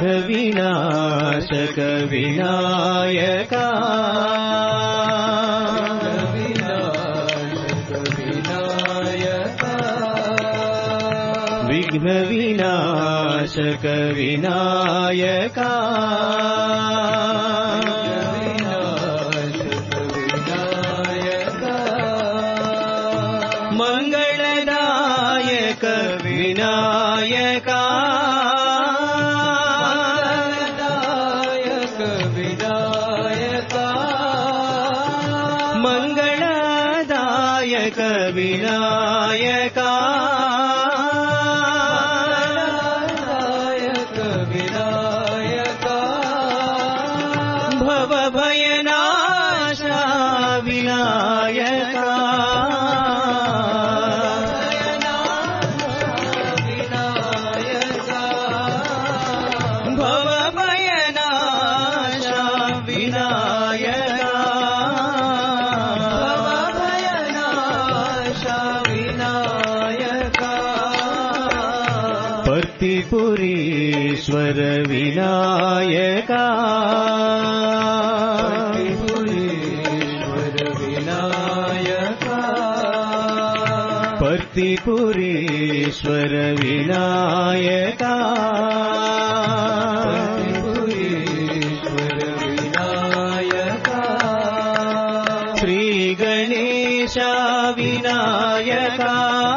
విఘ్న వినాశక వినాయకా విఘ్న వినాశక వినాయకా మంగళదాయక వినాయకా మంగళదాయక వినాయకా భవభయనాశ వినాయకా భవభయనాశ వినాయకా భవభయనాశ వినాయకా పర్తిపురీశ్వర వినాయకా పర్తిపురీశ్వర వినాయకా శ్రీ గణేశ వినాయకా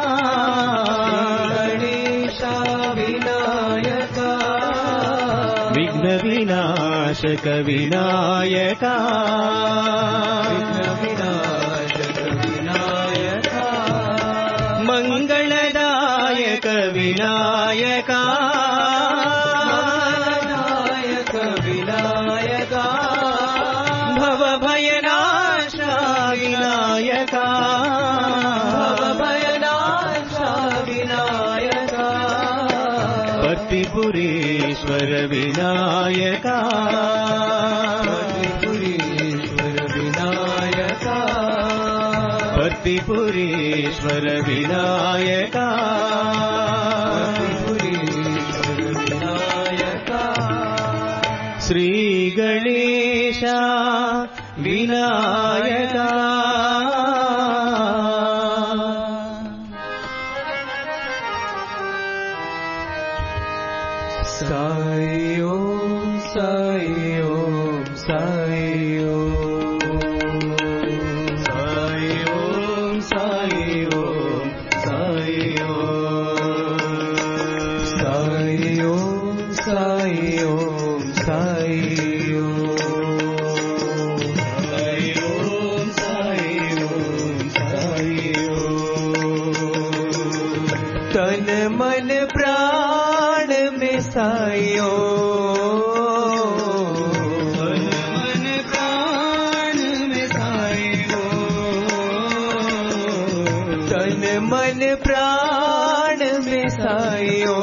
విఘ్న వినాశక వినాయకా మంగళదాయక వినాయకా భవభయనాశ వినాయకా పర్తిపురీశ్వర వినాయకా పర్తిపురీశ్వర వినాయకా శ్రీ గణేశ వినాయకా సాయి ఓం సాయి ఓం సాయి ఓం సాయి ఓం సాయి ఓం సాయి ఓం సాయి ఓం సాయి ఓం సాయి तन मन प्राण में सायो तन मन प्राण में सायो तन मन प्राण में सायो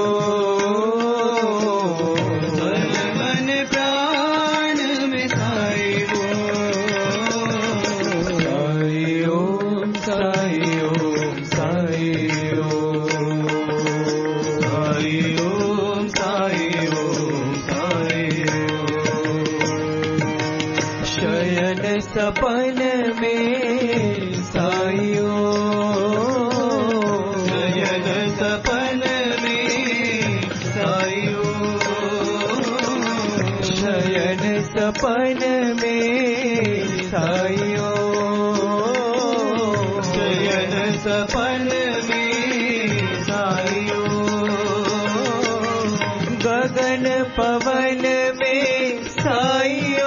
तन मन प्राण में सायो सायो सायो सायो शयन सपन में सायो शयन सपन में सायो शयन सपन में सायो शयन सपन में सायो गगन पवन में सायो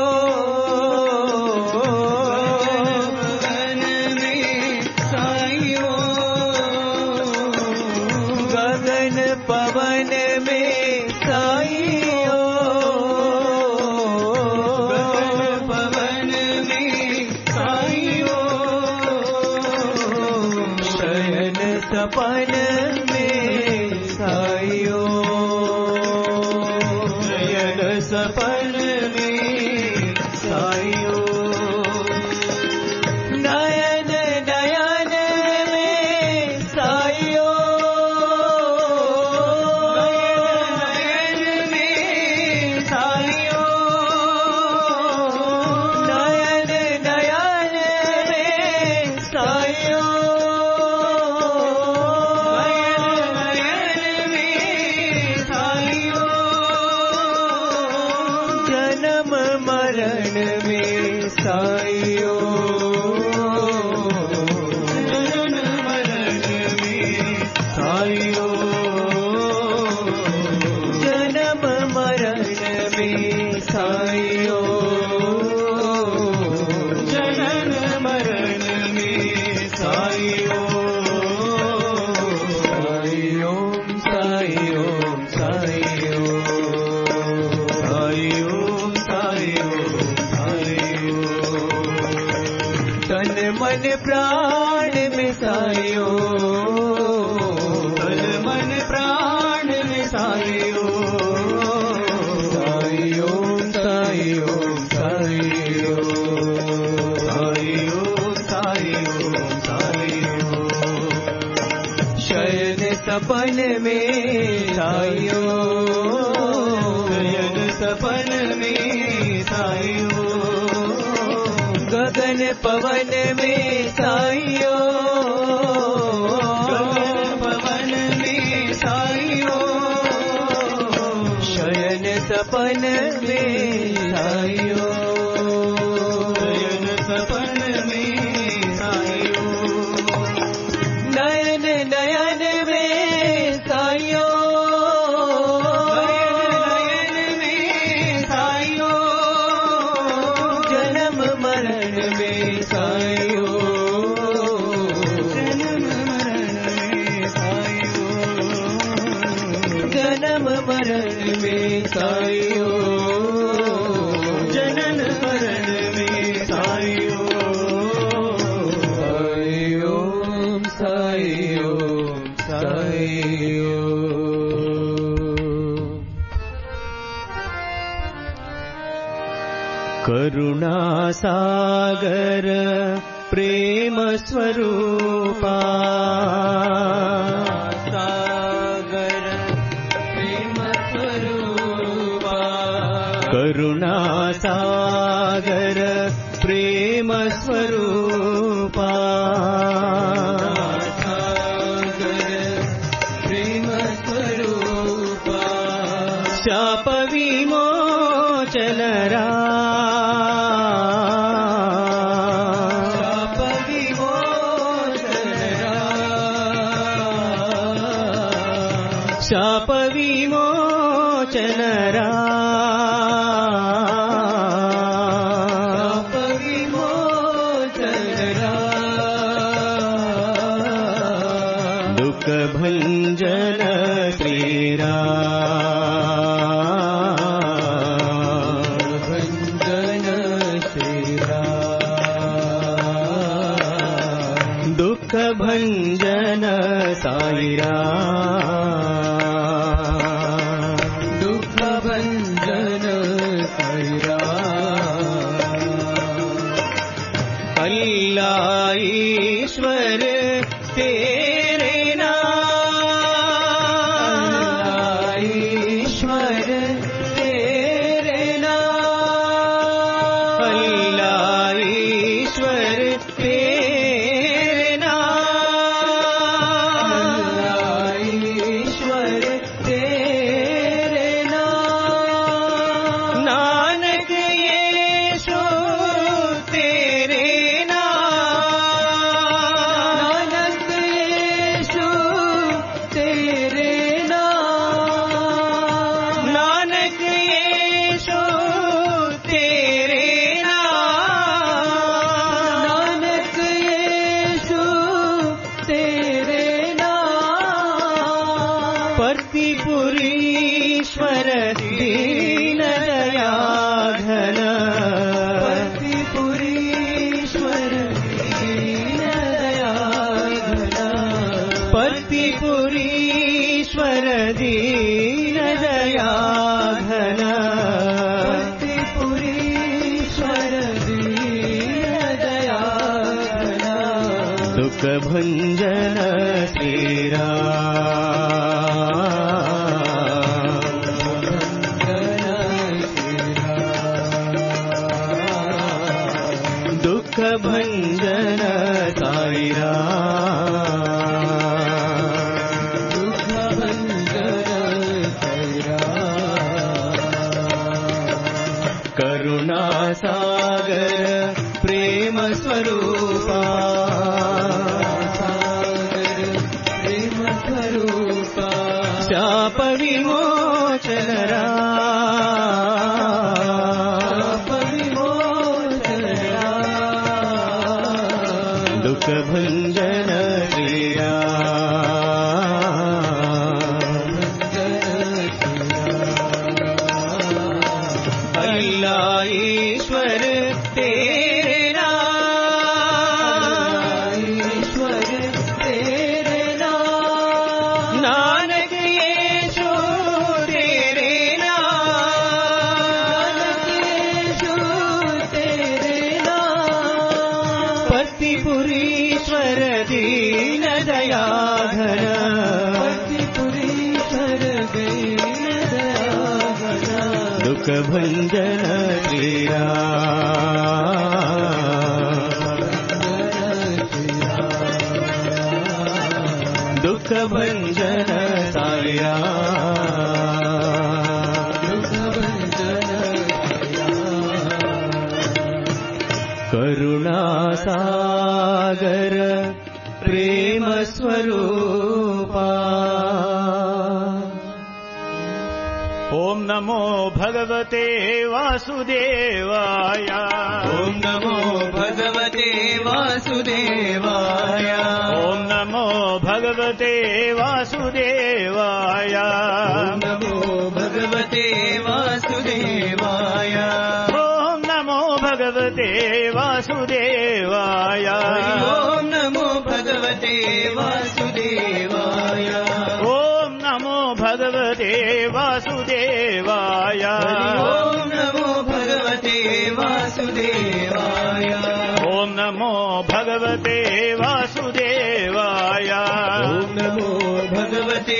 पवन में सायो पवन में सायो शयन सपन में सायो शयन सपन में सायो नयन नयन में सायो नयन में सपन में साइयो, शयन सपन में साइयो, गगन पवन में साइयो, गगन पवन में साइयो, शयन सपन में साइयो, शयन सपन में साइयो, नयन नयन में साइयो, नयन में साइयो, जन्म मरण में साइयो, जन्म मरण में साइयो, जन्म मरण में साइयो, जनन मरण में साइयो, साइयो साइयो साइयो। करुणा सागर प्रेम स्वरूपा, सागर प्रेम स्वरूपा, करुणा सागर प्रेम स्वरूपा, सागर प्रेम स्वरूपा, शाप विमोचनरा, शाप विमोचनरा, शाप विमोचनरा, शाप विमोचनरा, दुख भंजन श्रीराम, भंजन श्रीराम, दुख भंजन साईराम, दुख भंजन साईराम। अल्लाह ईश्वर तेरे नाम, अल्लाह ईश्वर तेरे नाम, अल्लाह ईश्वर तेरे नाम, अल्लाह ईश्वर तेरे नाम, नानक येशु तेरे नाम, नानक येशु तेरे नाम, नानक येशु तेरे नाम, नानक येशु तेरे नाम। पर्तिपुरीश्वर दीन दयाघन, पर्तिपुरीश्वर दीन दयाघन, पर्तिपुरीश्वर दीन दयाघन, पर्तिपुरीश्वर दीन दयाघन, दुख भंजन श्रीराम, दुख भंजन साईराम, दुख भंजन साईराम। करुणा सागर प्रेम स्वरूपा, सागर प्रेम स्वरूपा, शाप विमोचनरा, शाप विमोचनरा, दुख भंजन श्रीराम, अल्लाह ईश्वर तेरे नाम, ईश्वर तेरे नाम, नानक येशु तेरे नाम, नानक येशु तेरे नाम। पर्तिपुरीश्वर दीन दयाघन, दुख भंजन श्री राम, दुख भंजन साई राम, दुख भंजन करुणा सागर प्रेम स्वरूपा। ओम नमो भगवते वासुदेवाय, ओम नमो भगवते वासुदेवाय, ओम नमो भगवते वासुदेवाय, ओम नमो भगवते वासुदेवाय, ओम नमो भगवते वासुदेवाय, ओम नमो भगवते वासुदेवाय, ओम नमो भगवते वासुदेवाय, ओम नमो भगवते वासुदेवाय, ओम नमो भगवते वासुदेवाय, ओम नमो भगवते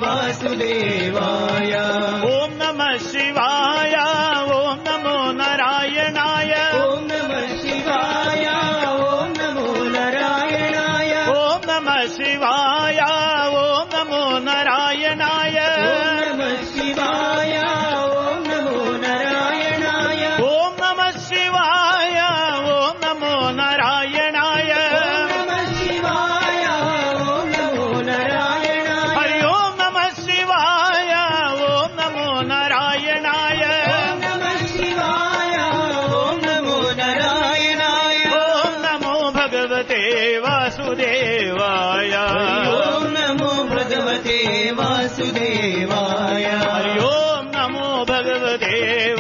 वासुदेवाय, ओम नमः शिवाय, ओम नमो नारायणाय, ओम नमः शिवाय, ओम नमो नारायणाय, ओम नमः शिवाय, ओम नमो नारायणाय, ओम नमः शिवाय, ओम नमो नारायणाय, ओम नमः शिवाय, ओम नमो नारायणाय, ओम नमः शिवाय, ओम नमो नारायणाय, हरि ओम नमः शिवाय, ओम नमो नारायणाय, ओम नमः शिवाय, ओम नमो नारायणाय, ओम नमो भगवते वासुदेवाय, ओम नमो भगवते वासुदेवाय, हरि ओम नमो भगवते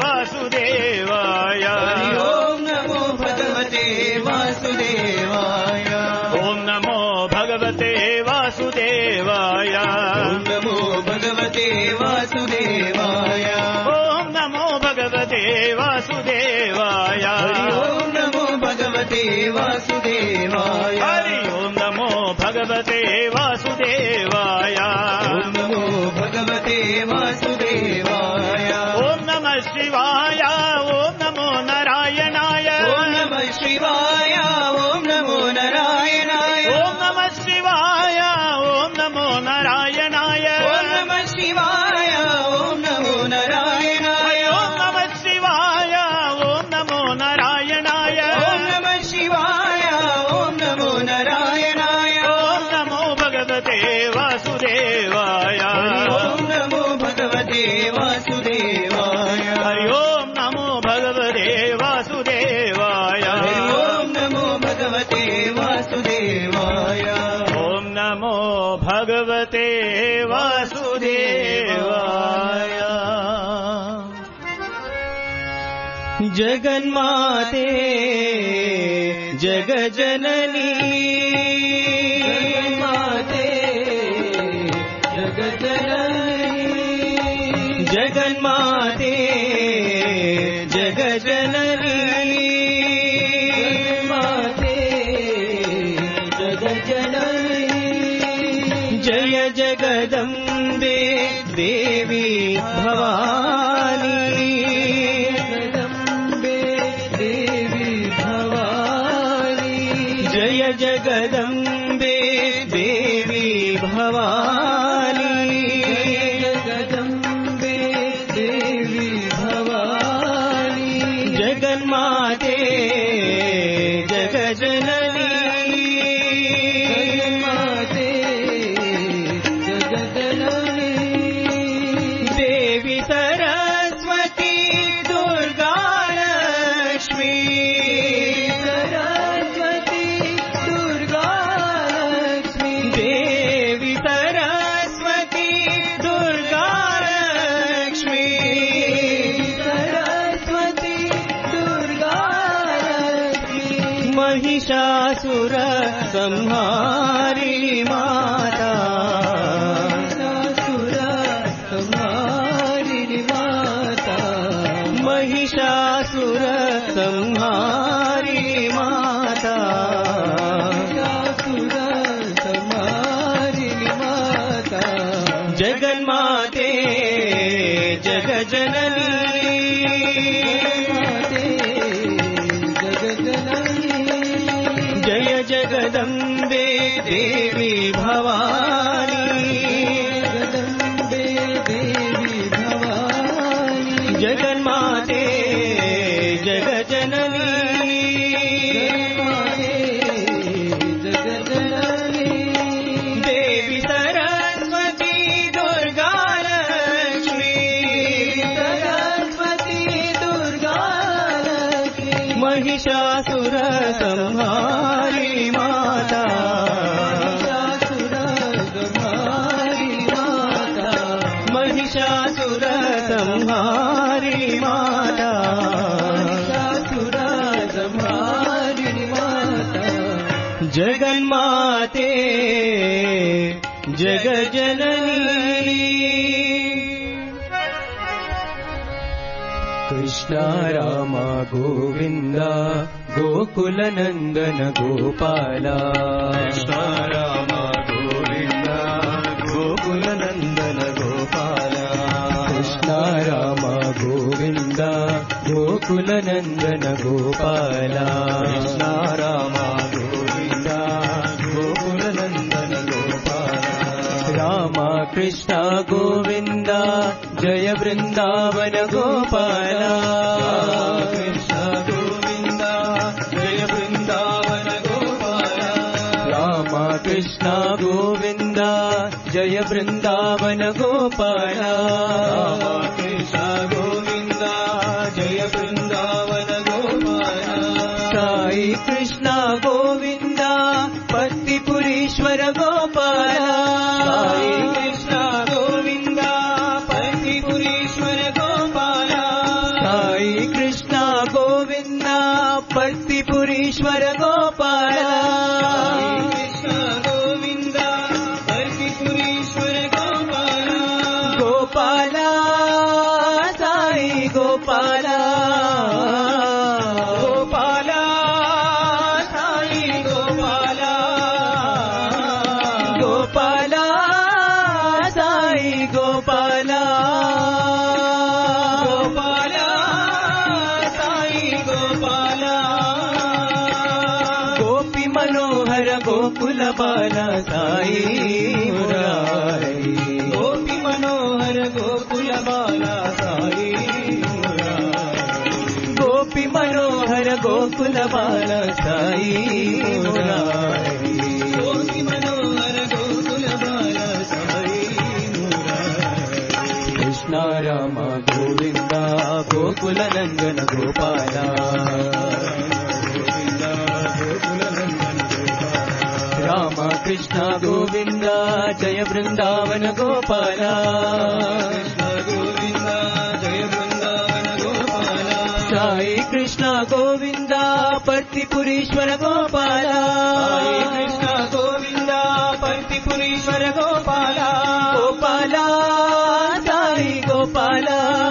वासुदेवाय, ओम नमो भगवते वासुदेवाय, ओम नमो भगवते वासुदेवाय, ओम नमो भगवते वासुदेवाय, ओम नमो भगवते वासुदेवाय, ओम नमो भगवते वासुदेवाय, हरि ओम नमो भगवते वासुदेवाय, ओम नमो भगवते वासुदेवाय, ओम नमः शिवाय, ओम नमो नारायणाय, ओम नमः शिवाय, ओम नमो नारायणाय, ओम नमः शिवाय, ओम नमो नारायणाय, ओम नमः शिवाय, ओम नमो नारायणाय, ओम नमः शिवाय, ओम नमो नारायणाय, ओम नमः शिवाय, ओम नमो नारायणाय, ओम नमो भगवते वासुदेवाय, ओम नमो भगवते वासुदेवाय, हरि ओम नमो भगवते वासुदेवाय, ओम नमो भगवते वासुदेवाय, ओम नमो भगवते वासुदेवाय। जगन्माते जगजननी, जगन्माते जगजननी, जगन्माते जगजननी, जगन्माते जगजननी, जय जगदम्बे देवी भवानी, जगदम्बे देवी भवानी, जय जगदम्बे देवी भवानी, जगदम्बे देवी भवानी, जगन्माते जगजननी, जगन्माते जगजननी, देवी सरस्वती दुर्गा लक्ष्मी, सरस्वती दुर्गा लक्ष्मी, देवी सरस्वती दुर्गा लक्ष्मी, सरस्वती दुर्गा लक्ष्मी, महिषासुर संहारी माता, महिषासुर संहारी माता, महिषासुर संहारी माता, महिषासुर संहारी माता, जगन्माते जगजननी, महिषासुर संहारी माता, महिषासुर संहारी माता, महिषासुर संहारी माता, जगन्माते जगज्जननी। कृष्ण राम गोविन्द गोकुल नन्दन गोपाल, कृष्ण राम गोविन्द गोकुल नन्दन गोपाल, कृष्ण राम गोविन्द गोकुल नन्दन गोपाल, कृष्ण राम गोविन्द गोकुल नन्दन गोपाल, राम कृष्ण गोविन्द जय वृन्दावन गोपाल, कृष्ण गोविन्द जय वृन्दावन गोपाल, राम कृष्ण गोविन्द जय वृन्दावन गोपाल, राम कृष्ण गोविन्द जय वृन्दावन गोपाल, साई कृष्ण गोविन्द पत्तिपुरीश्वर गोपाल, साई कृष्ण गोविन्द पत्तिपुरीश्वर गोपाल, साई कृष्ण गोविन्द पत्तिपुरीश्वर गोपाल, साई कृष्ण गोविन्द पत्तिपुरीश्वर गोपाल, गोपाल साई गोपाल, गोपाल साई गोपाल, गोपाल साई गोपाल, गोपाल साई गोपाल, गोपी मनोहर गोकुल बाल साई मुरारी, गोपी मनोहर गोकुल बाल साई मुरारी, गोपी मनोहर गोकुल बाल साई मुरारी, गोपी मनोहर गोकुल बाल साई मुरारी, कृष्ण राम गोविन्द गोकुल नन्दन गोपाल, राम कृष्ण गोविन्द जय वृन्दावन गोपाल, कृष्ण गोविन्द जय वृन्दावन गोपाल, साई कृष्ण गोविन्द पत्तिपुरीश्वर गोपाल, साई कृष्ण गोविन्द पत्तिपुरीश्वर गोपाल, गोपाल साई गोपाल,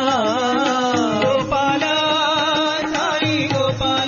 गोपाल साई गोपाल,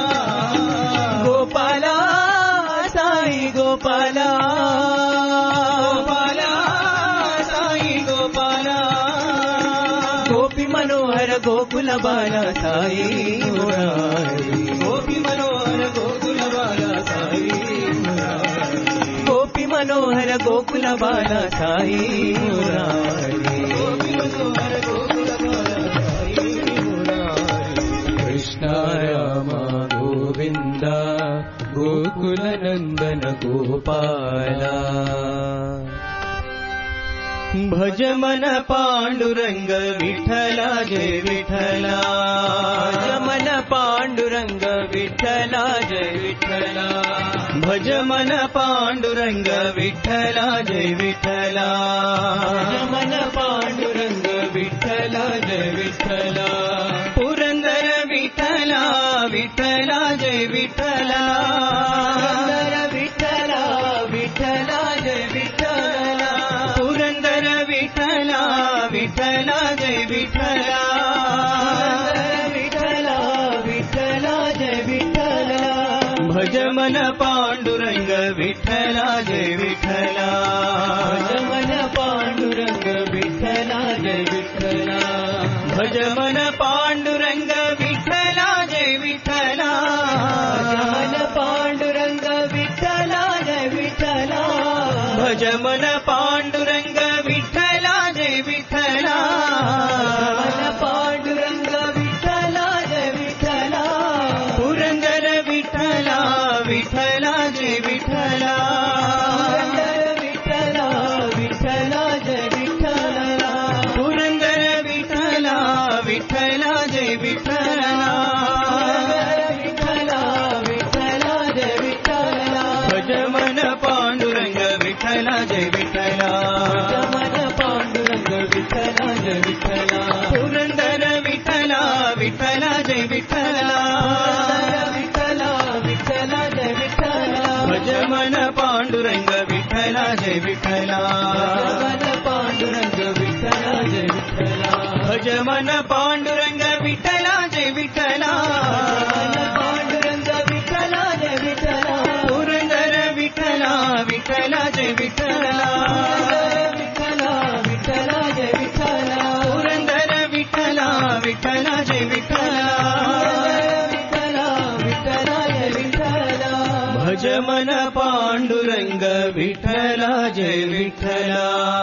गोपाल साई गोपाल, गोपाल साई गोपाल, गोपी मनोहर गोकुल बाल साई मुरारी, गोपी मनोहर गोकुल बाल साई मुरारी, गोपी मनोहर गोकुल बाल साई मुरारी, गोपी मनोहर गोकुल बाल साई मुरारी, कृष्ण राम गोविन्द गोकुल नन्दन गोपाल, भज मन पांडुरंग विठला जय विठला, भज मन पांडुरंग विठला जय विठला, भज मन पांडुरंग विठला जय विठला, भज मन पांडुरंग विठला जय विठला, पुरंदर विठला विठला जय विठला, पुरंदर विठला विठला जय विठला, पुरंदर विठला विठला जय विठला, विठला विठला जय विठला, भज मन पांडुरंग विठला जय विठला, भज मन पांडुरंग विठला जय विठला, भज मन पांडुरंग विठला जय विठला, भज मन पांडुरंग विठला जय विठला, भज मन पांडुरंग विठला जय विठला, मन पांडुरंग विठला जय विठला, पुरंदर विठला विठला मन पांडुरंग विठला जय विठला पांडुरंग विठला जय विठला पुरंदर विठला विठला जय विठला विठला विठला जय विठला पुरंदर विठला विठला जय विठला विठला विठला जय विठला भज मन पांडुरंग विठला जय विठला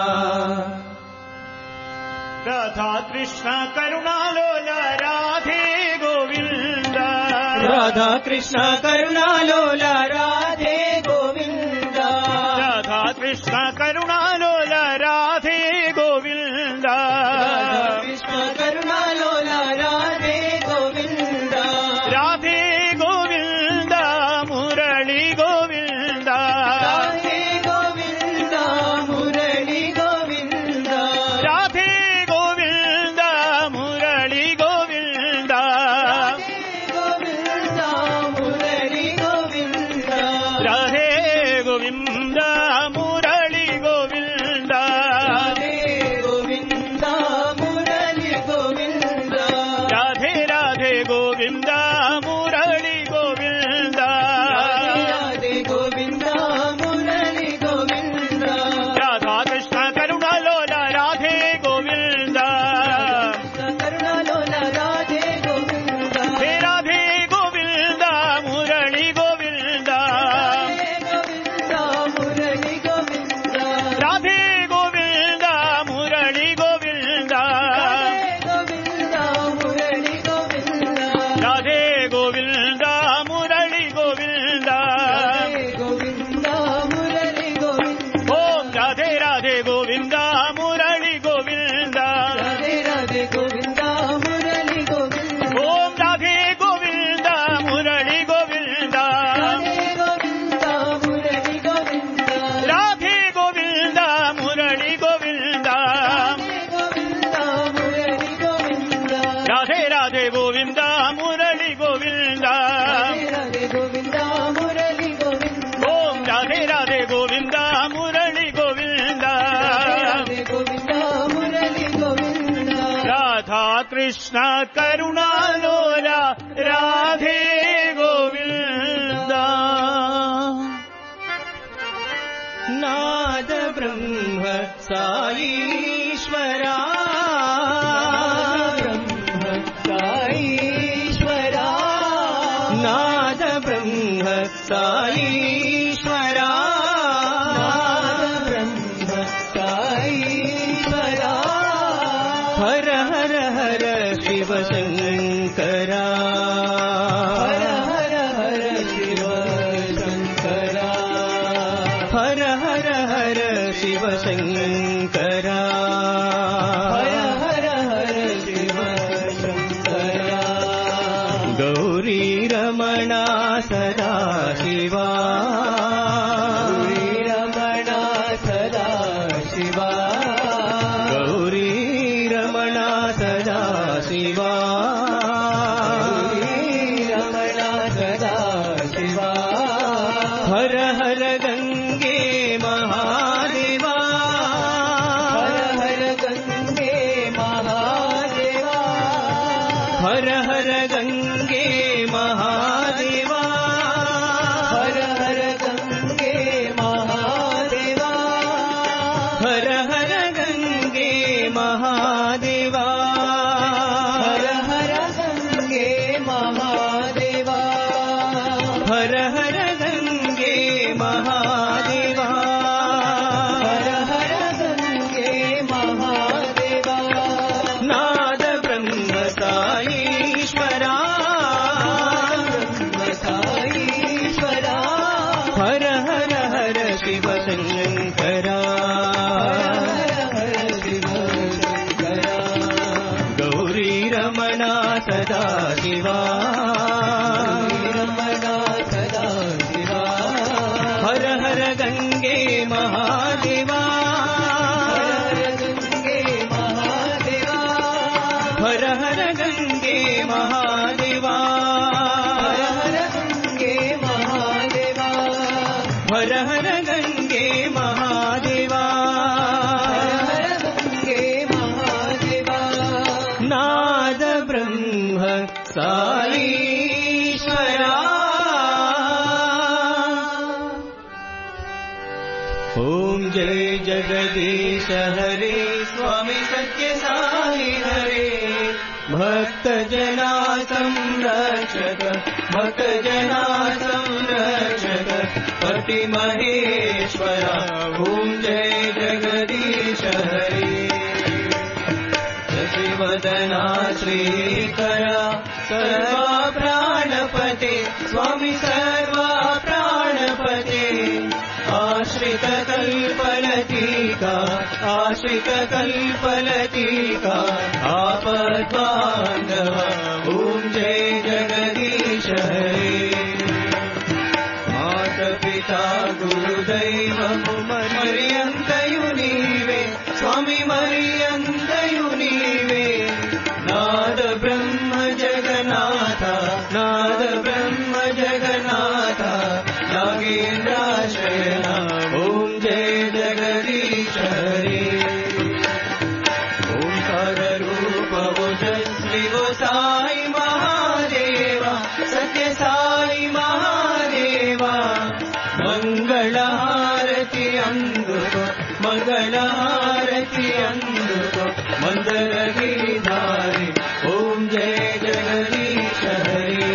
राधा कृष्ण करुणालोल राधे गोविंद राधा कृष्ण करुणालोल राधे गोविंद राधा कृष्ण करुणालोल राधे गोविंद राधा कृष्ण करुणालोल राधे गोविंद राधे गोविंद मुरली गोविंद राधे गोविंद मुरली गोविंद राधे गोविंद मुरली गोविंद राधे गोविंद मुरली गोविंद राधे गोविंद मुरली गोविंद राधे गोविंद मुरली गोविंद राधे गोविंद मुरली गोविंद राधा कृष्ण करुणालोल राधे गोविंद करुणालोल राधे गोविंद हे राधे गोविंद मुरली गोविंद मुरली गोविंद राधे गोविंद मुरली गोविंद गोविंद मुरली गोविंद राधे गोविंद मुरली गोविंद गोविंद मुरली गोविंद ओम राधे राधे गोविंद मुरली गोविंद राधे राधे गोविंद मुरली गोविंद ओम राधे गोविंद मुरली गोविंद राधे गोविंद मुरली गोविंद राधे गोविंद मुरली गोविंद राधे गोविंद मुरली गोविंद राधे राधे गोविंद मुरली गोविंद राधे गोविंद मुरली गोविंद ओम राधे राधे गोविंद मुरली गोविंद राधा कृष्ण करुणालोल राधे गोविंद नाद ब्रह्म साईश्वरा ब्रह्म साईश्वरा नाद ब्रह्म साईश्वरा ब्रह्म साईश्वरा हर हर हर शिव शंकरा हर हर हर शिव शंकरा हर हर हर शिव शंकरा हर हर हर शिव शंकरा गौरी रमणा सदा शिवा रमणा सदा शिवा गौरी रमणा सदा शिवा रमणा सदा शिवा हर हर गंगे महादेवा हर हर गंगे महादेवा हर हर गंगे महादेवा हर हर गंगे महादेवा हर हर गंगे महादेवा हर हर गंगे महादेवा हर हर गंगे महादेवा हर हर गंगे महादेवा नाद ब्रह्म साईश्वरा ब्रह्म साईश्वरा हर हर हर शिव शंकरा हर हर शिव शंकरा गौरी रमणा सदा शिवा रमणा सदा शिवा हर हर गंगे महादेवा हर गंगे महादेवा हर हर गंगे महादेवा हर गंगे महादेवा हर हर गंगे महादेवा हर गंगे महादेवा साईश्वरा। ओम जय जगदीश हरे स्वामी सत्य साई हरे। भक्त जना संरक्षक भक्त जना संरक्षक पति महेश्वरा। ओम जय जगदीश हरे। शशिवदना श्रीकरा सर्वा प्राणपते स्वामी सर्वा प्राणपते। आश्रित कल्पलतिका आश्रित कल्पलतिका आपद्बान्धव। ओम जय जगदीश हरे। मातपिता गुरुदैव मर्यन्तयु नीवे स्वामी मर्यन्तयु नीवे। नाद ब्रह्म जगन्नाथ नाद ब्रह्म जगन्नाथ नागेन्द्राशयना। ओम जय जगदीश हरे। ओंकार रूप ओजस्वी वो साई महादेवा सत्य साई महादेवा। मंगल हारति अंदुको मंगल हारति अंदुको मंदर गिरिधारी। ओम जय जगदीश हरे।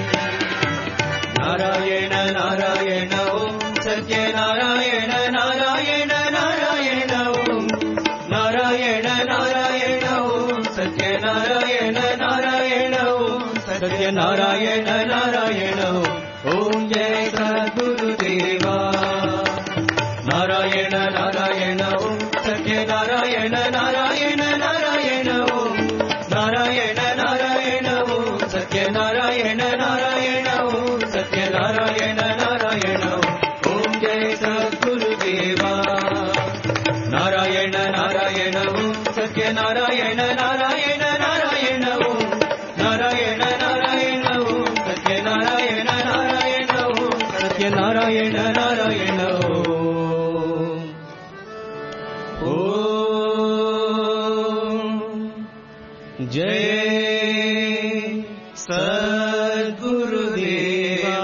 नारायण नारायण ओम सत्य नारायण नारायण नारायण ओम। नारायण नारायण ओम सत्य नारायण नारायण ओम सत्य नारायण नारायण ओम। ओम जय सद्गुरुदेवा। नारायण नारायण ओम सत्य नारायण नारायण नारायण ओम। नारायण नारायण ओम सत्य नारायण नारायण ओम सत्य नारायण नारायण ओम। जय सद्गुरुदेवा। नारायण नारायण ओम सत्य नारायण नारायण नारायण ओम। नारायण नारायण ओम सत्य नारायण नारायण ओम सत्य नारायण नारायण ओम। जय सद्गुरुदेवा।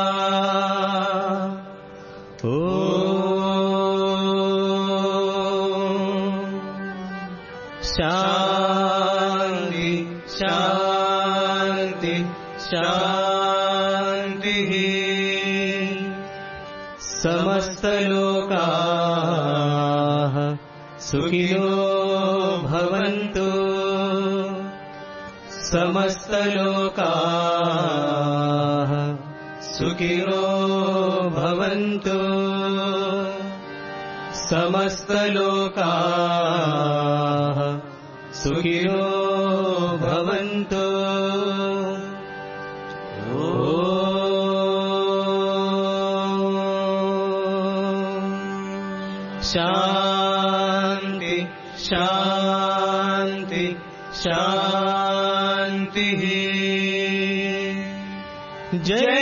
शांति शांति शांति। समस्त लोकाः सुखिनो भवन्तु। समस्त लोकाः सुखिनो भवन्तु। समस्त लोकाः सुखिनो भवन्तु। शांति शांति शांति। जय